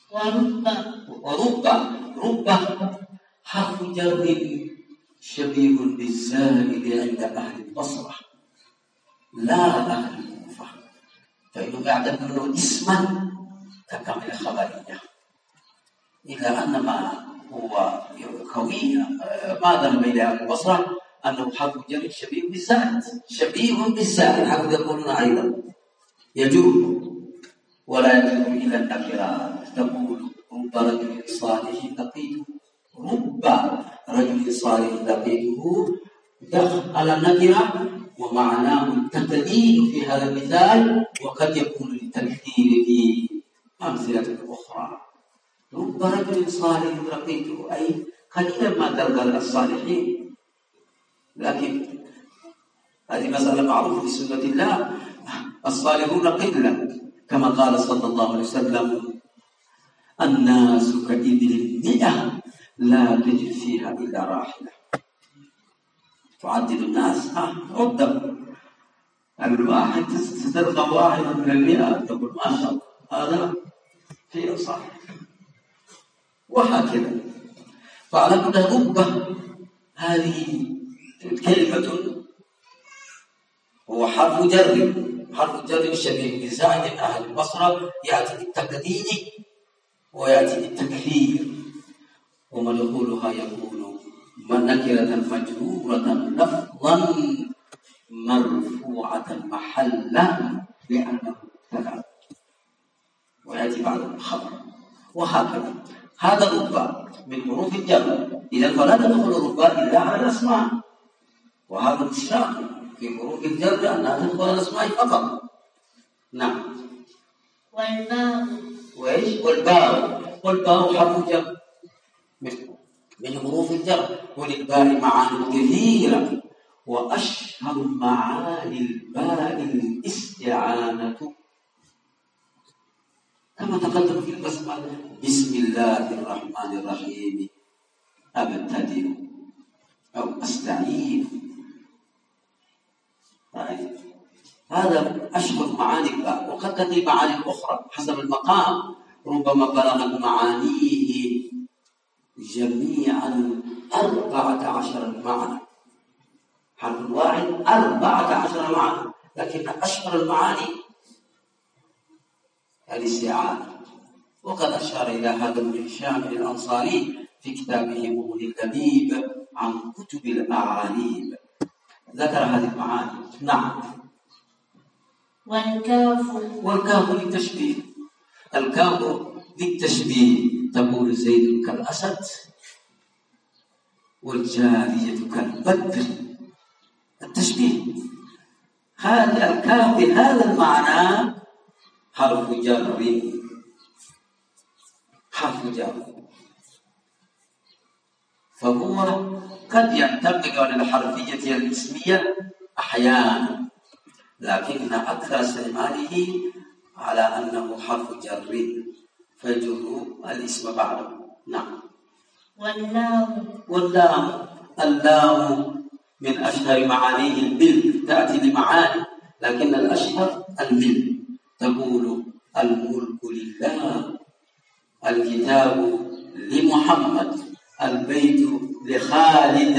ورب حرف جر شبيه بالزائد عند أهل البصرة لا أهل الكوفة، فإنهم يعتبرونه اسما ككامل خبرية، إلا أن ما هو قوي ما ذهب إلى أهل البصرة أنه حرف جر شبيه بالزائد، حتى يقولون أيضا يجوز ولا يجوز إلى النكرات. تقول: رب رجل صالح لقيته، رب رجل صالح لقيته، دخل على النكرة ومعناه التقليد في هذا المثال، وقد يكون للتكثير في أمثلة أخرى. رب رجل صالح لقيته، أي قليلا ما تلقى الصالحين، لكن هذه مسألة معروفة في سنة الله، الصالحون قلة، كما قال صلى الله عليه وسلم: الناس كإبل 100 لا تجد فيها إلا راحلة. تعدد الناس عدة، الواحد تلقى واحدا من 100 تقول ما شاء الله هذا فيه صالح، وهكذا. فعلى كل ربة هذه كلمة هو حرف جر شبيه بزائد أهل البصرة، يأتي بالتقديد ويأتي بالتكثير، ومدخولها يكون نكرة مجرورة لفظا مرفوعة محلا لأنه مبتدأ، ويأتي بعد الخبر، وهكذا. هذا الربا من حروف الجر، إذا فلا تدخل الربا إلا على الأسماء، وهذا مشتاق في حروف الجر أنها تدخل على الأسماء فقط. نعم. والباء حرف جر من حروف الجر، وللباء معاني كثيرة، وأشهر معاني الباء الاستعانة، كما تقدم في البسملة: بسم الله الرحمن الرحيم أبتدئ أو أستعين. هذا أشهر معاني الباء، وقد تأتي معاني أخرى حسب المقام، ربما بلغت معانيه جميعا 14 معنى، حرف واحد 14 معنى، لكن أشهر المعاني الاستعانة. وقد أشار إلى هذا ابن هشام الأنصاري في كتابه مغني اللبيب عن كتب الأعانيب، ذكر هذه المعاني. نعم. والكاف للتشبيه. الكاف للتشبيه، تقول: زيد كالأسد، والجارية كالبدر. التشبيه هذا الكاف بهذا المعنى حرف جر حرف جر، فهو قد ينطبق على الحرفية الاسمية أحيانا، لكن أكثر استعماله على أنه حرف جر فيجر الاسم بعده. نعم. واللام من أشهر معانيه الملك، تأتي لمعاني لكن الأشهر الملك. تقول الملك لله، الكتاب لمحمد، البيت لخالد.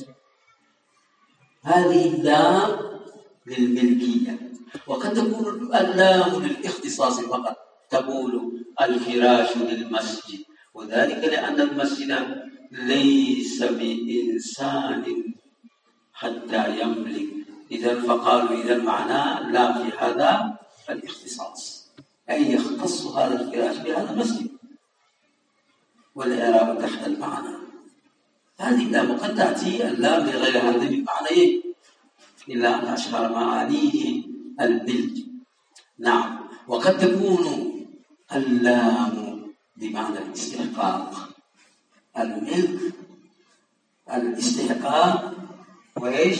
هذه اللام للملكية. وقد تكون اللام للاختصاص فقط، تقول الفراش للمسجد، وذلك لأن المسجد ليس بإنسان حتى يملك. إذا فقالوا إذا معناه لا في هذا الاختصاص، أي يختص هذا الفراش بهذا المسجد، والإعراب تحت المعنى. هذه اللام قد تأتي اللام لغير هذه المعنى، إلا أن أشهر معانيه الملك. نعم. وقد تكون اللام بمعنى الاستحقاق، الملك الاستحقاق، وإيش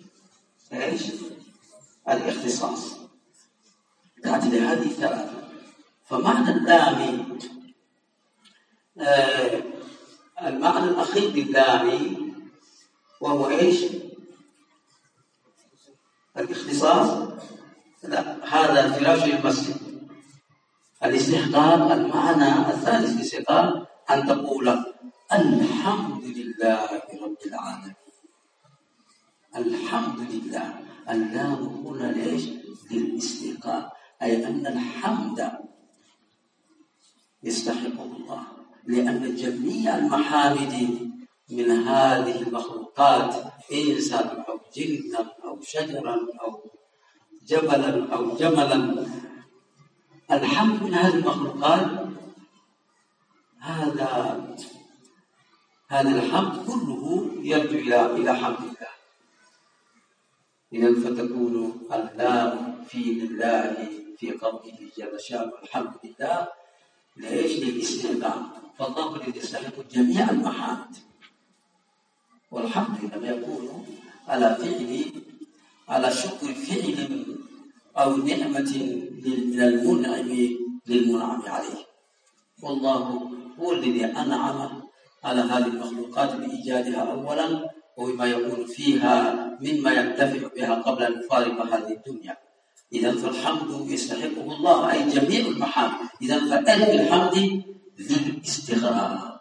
الاختصاص، تأتي لهذه الثلاثة. فمعنى اللام المعنى الأخير للام وهو إيش؟ الاختصاص. لا، هذا فراش المسجد. الاستحقاق المعنى الثالث للاستحقاق أن تقول الحمد لله رب العالمين. الحمد لله، اللام هنا ليش؟ للاستحقاق، أي أن الحمد يستحقه الله، لأن جميع المحامد من هذه المخلوقات، إنسان أو جنا أو شجرا أو جبلا أو جملا، الحمد من هذه المخلوقات، هذا الحمد كله يرجع إلى حمد الله. إذن فتكون اللام في لله في قوله جل شأنه الحمد لله ليش؟ للاستحقاق، فالله الذي يستحق جميع المحامد. والحمد إنما يكون على شكر فعل أو نعمة من المنعم للمنعم عليه. والله هو الذي أنعم على هذه المخلوقات بإيجادها أولا، وبما يكون فيها مما ينتفع بها قبل أن يفارق هذه الدنيا. إذن فالحمد يستحقه الله، أي جميع المحامد. إذن فألف الحمد للاستغراق،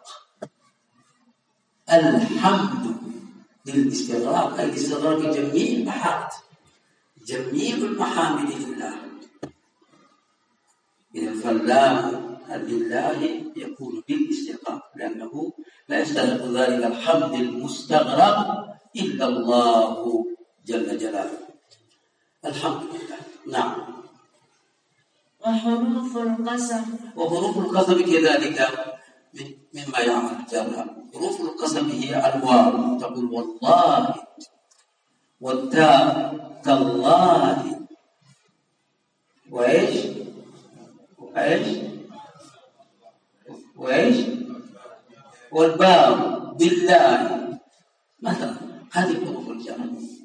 الحمد للاستغراق، أي استغراق جميع المحامد، جميع المحامد لله. إذن فاللام لله يكون للاستغراق، لأنه لا يستحق ذلك الحمد المستغرق إلا الله جل جلاله. الحمد لله. نعم. وحروف القسم كذلك مما يعمل الجر. حروف القسم هي الواو، تقول والله، والتاء تالله، وإيش والباء بالله مثلا. هذه حروف الجر،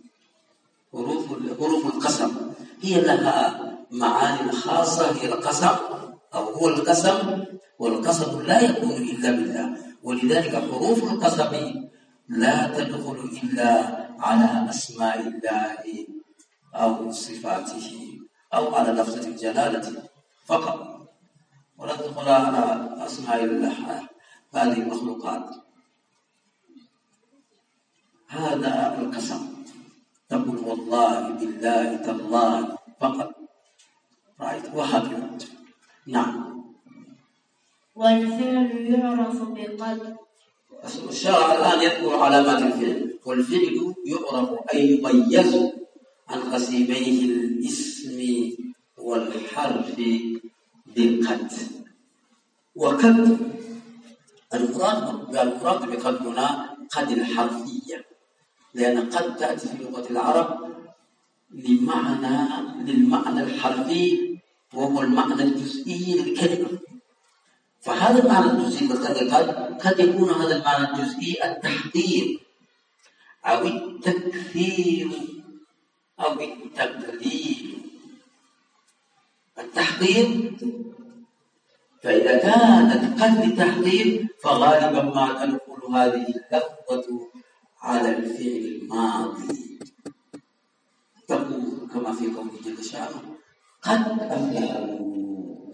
حروف القسم هي لها معاني خاصة، هي القسم أو هو القسم، والقسم لا يكون إلا بالله. ولذلك حروف القسم لا تدخل إلا على أسماء الله أو صفاته أو على لفظة الجلالة فقط، ولا تدخل على أسماء الله هذه المخلوقات. هذا القسم، تقول والله بالله تالله فقط، رأيت وهكذا. نعم. والفعل يعرف بقد. الشرع الآن يذكر علامات الفعل، والفعل يعرف أي يميز عن قسيميه الاسم والحرف بقد. وقد المراد بقد هنا قد الحرفية، لأن قد تأتي في لغة العرب للمعنى الحرفي، وهو المعنى الجزئي للكلمة. فهذا المعنى الجزئي قد يكون هذا المعنى الجزئي التحقير أو التكثير أو التقليل. التحقير، فإذا كانت قد للتحقير فغالبا ما تدخل هذه اللفظة على الفعل الماضي، تقول كما في قوله جل شأنه قد أفلح المؤمنون.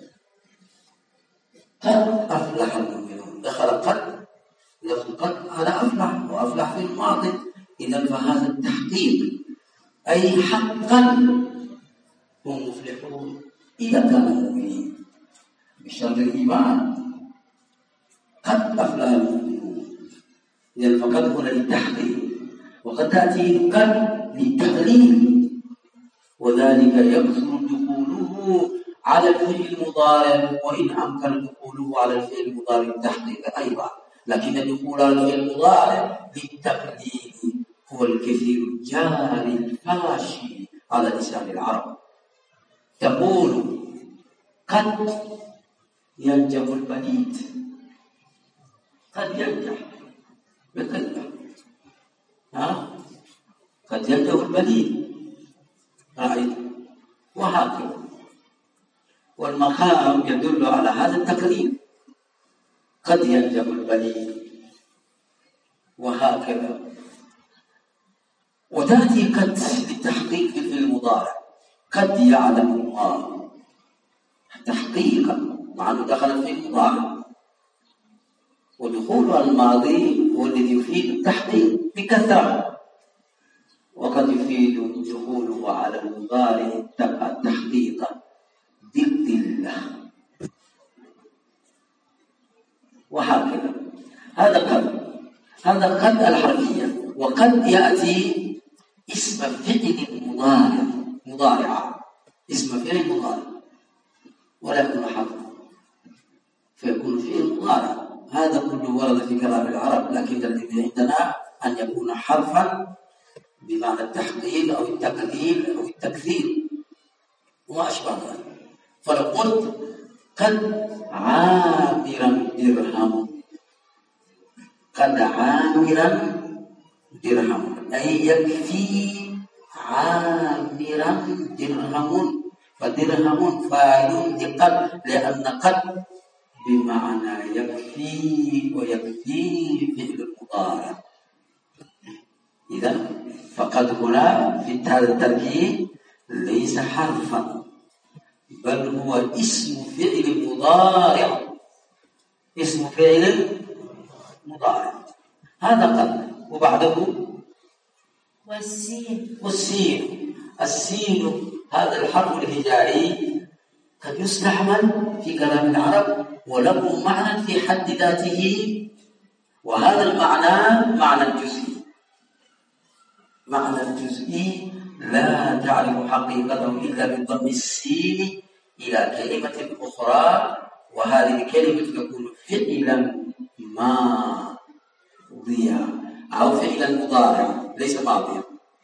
قد أفلح المؤمنون، دخل قد لفظ قد على أفلح، وأفلح في الماضي، إذا فهذا التحقيق أي حقا هم مفلحون إذا كانوا مؤمنين بشرط الإيمان. قد أفلح المؤمنون، إذا فقد هنا للتحقيق، وقد تأتي قد للتقليل، وذلك يكثر دخوله على الفعل المضارع، وإن أمكن دخوله على الفعل المضارع التحقيق أيضا، لكن دخول على الفعل المضارع للتقليل هو الكثير الجاري الفاشي على لسان العرب. تقول قد ينجح البليد، قد ينجح بكلمة، قد ينجح البليد وهكذا. والمقام يدل على هذا التقليل، قد ينجح البليد وهكذا. وتأتي قد للتحقيق في المضارع، قد يعلم الله تحقيقا مع أنه دخل في المضارع، ودخوله الماضي هو الذي يفيد التحقيق بكثرة، وقد يفيد دخوله على المضارع التحقيق بالقلة وهكذا. هذا قد الحرفية. وقد يأتي اسم فعل مضارع، اسم فعل مضارع ولا يكون حرف، فيكون فعل مضارع. هذا كله ورد في كلام العرب، لكن الذي عندنا أن يكون حرفا بمعنى التحقيق أو التقليل أو التكثير وما أشبه ذلك. فلو قلت قد عامرا درهم، قد عامرا درهم أي يكفي عامرا درهم، فدرهم فاعل لقد، لأن قد بمعنى يكفي، ويكفي فعل المضارع. إذا فقد هنا في هذا التركيب ليس حرفا، بل هو اسم فعل مضارع، اسم فعل مضارع. هذا قد. وبعده والسين. السين هذا الحرف الهجائي قد يستعمل في كلام العرب وله معنى في حد ذاته، وهذا المعنى معنى الجزئي. معنى الجزئي لا تعرف حقيقته إلا بضم السين إلى كلمة أخرى، وهذه الكلمة تكون فعلا ماضيا أو فعلا مضارعا ليس ماضيا.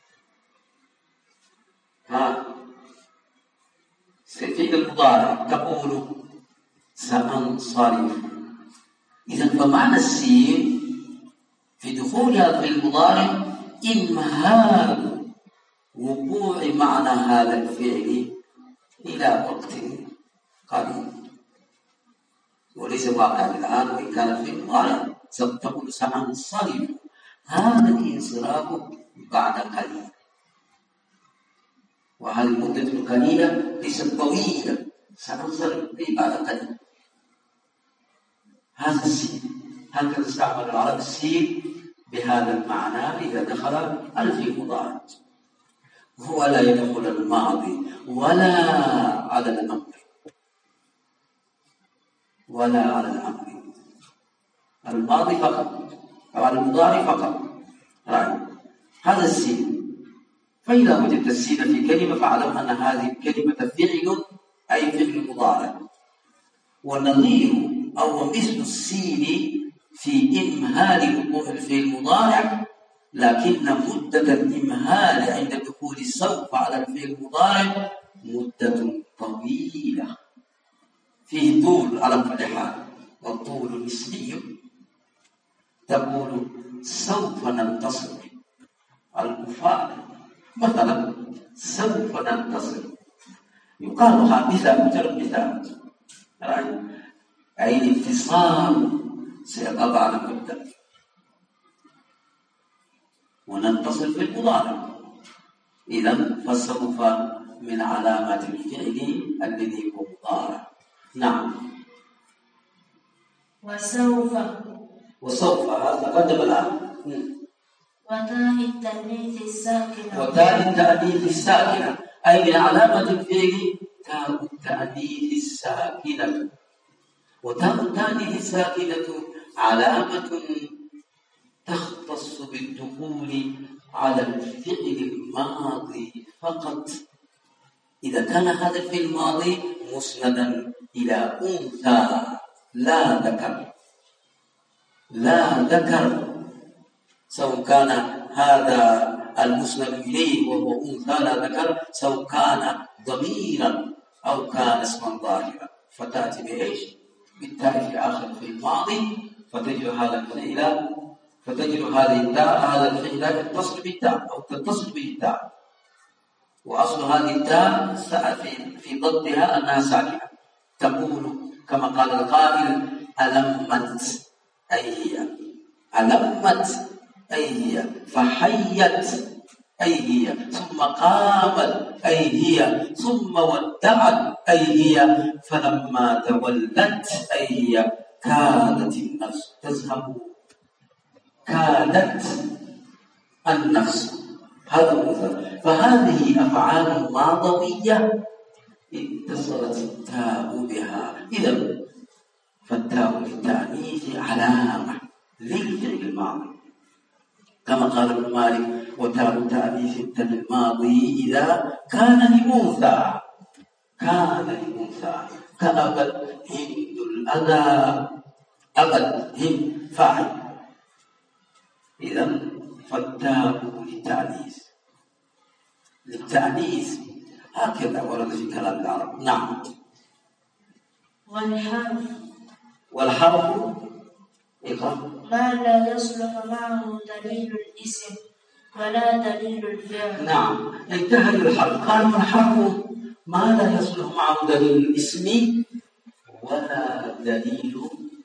فعل المضارع تقول سأنصرف. إذا فمعنى السين في دخولها في المضارع إمهال وقوع معنى هذا الفعل إلى وقت قريب، وليس واقعا الآن، وإن كان في المضارع تقول سأنصرف. هذا الانصراف بعد قليل، وهذه المدة القليلة ليست طويلة، سأنصرف بعد قليل. هذا السين، هكذا استعمل العرب السين بهذا المعنى إذا دخل في المضارع، هو لا يدخل الماضي ولا على الأمر ولا على الأمر، الماضي فقط أو على المضارع فقط. هذا السين. فإذا وجدت السين في كلمة فاعلم أن هذه الكلمة فعل أي فعل مضارع. والنظير أو مثل السين في إمهال وقوع الفعل المضارع، لكن مدة الإمهال عند دخول السوف على الفعل المضارع مدة طويلة، فيه طول على كل حال، والطول نسبي. تقول سوف ننتصر، الكفار مثلا سوف ننتصر، يقالها مثال، مجرد مثال، أي الانتصار سيقضى على المبدأ. وننتصر في المضارع. إذن فسوف من علامات الفعل الذي هو مضارع. نعم. وسوف هذا قدم الآن. وتاء التأنيث الساكنة. وتاء التأنيث الساكنة أي من علامة الفعل تاء التأنيث الساكنة. وتاء التأنيث الساكنة علامة تختص بالدخول على الفعل الماضي فقط. إذا كان هذا الفعل الماضي مسندا إلى أنثى لا ذكر، سواء كان هذا المسند إليه وهو أنثى لا ذكر، سواء كان ضميرا أو كان اسما ظاهرا، فتأتي بإيش؟ بالتاء في آخر في الماضي، فتجد هذا الفعل، فتجد هذه التاء، هذا الفعل يتصل بالتاء أو تتصل به التاء، وأصل هذه التاء في ضدها أنها ساكنة. تقول كما قال القائل: ألمت أي هي، ألمت أي هي، فحيت أي هي، ثم قامت أي هي، ثم ودعت أي هي، فلما تولت أي هي، كادت النفس تذهب، كادت النفس. هذا المثال. فهذه أفعال ماضوية اتصلت التاء بها. إذا فالتاء للتأنيث علامة للفعل الماضي، كما قال ابن مالك: وتاء التأنيث الماضي إذا كان لأنثى، كأبت هند الأذى، أبت هند فاعل. إذا فالتاء للتأنيث هكذا ورد في كلام العرب. نعم. والحرف ما لا يصلح معه دليل الاسم ولا دليل الفعل. نعم، انتهى الحرف. قال: والحرف ما لا يصلح معه دليل الاسم ولا دليل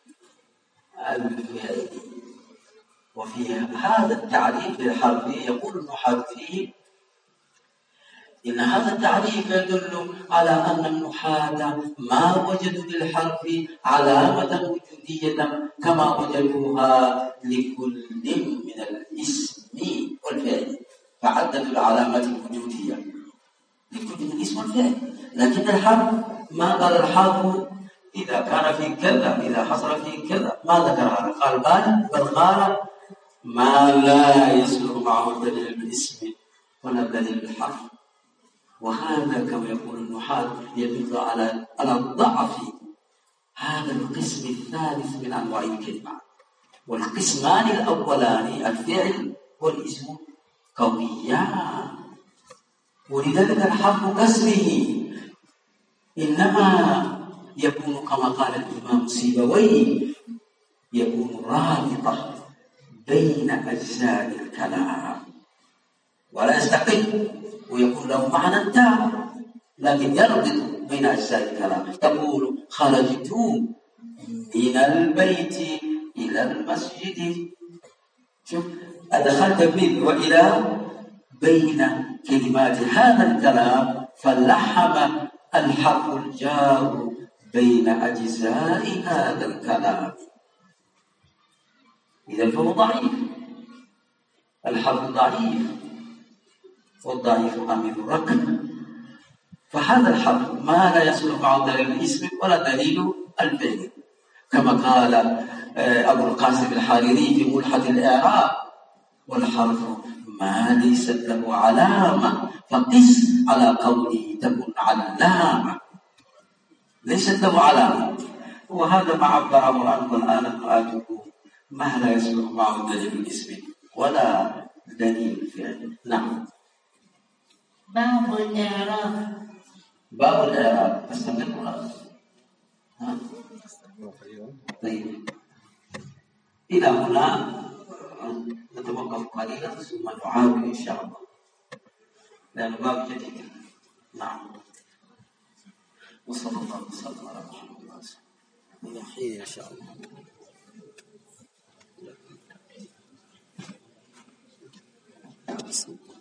الفعل. وفي هذا التعريف للحرف يقول النحاة فيه إن هذا التعريف يدل على أن النحاة ما وجدوا للحرف علامة وجودية كما وجدوها لكل من الاسم والفعل، فعددوا العلامات الوجودية لكل من الاسم والفعل. لكن الحرف ما قال الحرف إذا كان في كذا، إذا حصل في كذا، ما ذكر هذا. قال بل قال ما لا يصلح معه دليل الاسم ولا دليل الحرف. وهذا كما يقول النحاة يدل على ضعف هذا القسم الثالث من أنواع الكلمات. والقسمان الأولان الفعل والاسم قويان، ولذلك الحرف كاسمه إنما يكون كما قال الإمام سيبويه يكون رابطة بين أجزاء الكلام ولا يستقل، ويكون له معنى تام، لكن يربط بين أجزاء الكلام. تقول: خرجت من البيت إلى المسجد. شوف، أدخلت من وإلى بين كلمات هذا الكلام، فلحم الحرف الجار بين أجزاء هذا الكلام. إذا فهو ضعيف، الحرف ضعيف، والضعيف أمير الركب. فهذا الحرف ما لا يصلح معه دليل الاسم ولا دليل الفعل، كما قال أبو القاسم الحريري في ملحة الإعراب: والحرف ما ليست له علامة فقس على قوله تكن علامة. ليست له علامة، وهذا ما عبر عنه الآن الآن ما لا يصلح معه دليل الاسم ولا دليل الفعل. نعم. باب الإعراب. باب الإعراب استمر. طيب إلى هنا نتوقف قليلا ثم نعاود إن شاء الله لأن باب جديد. نعم. وصلى الله وسلم على محمد وعلى آله وصحبه إن شاء الله.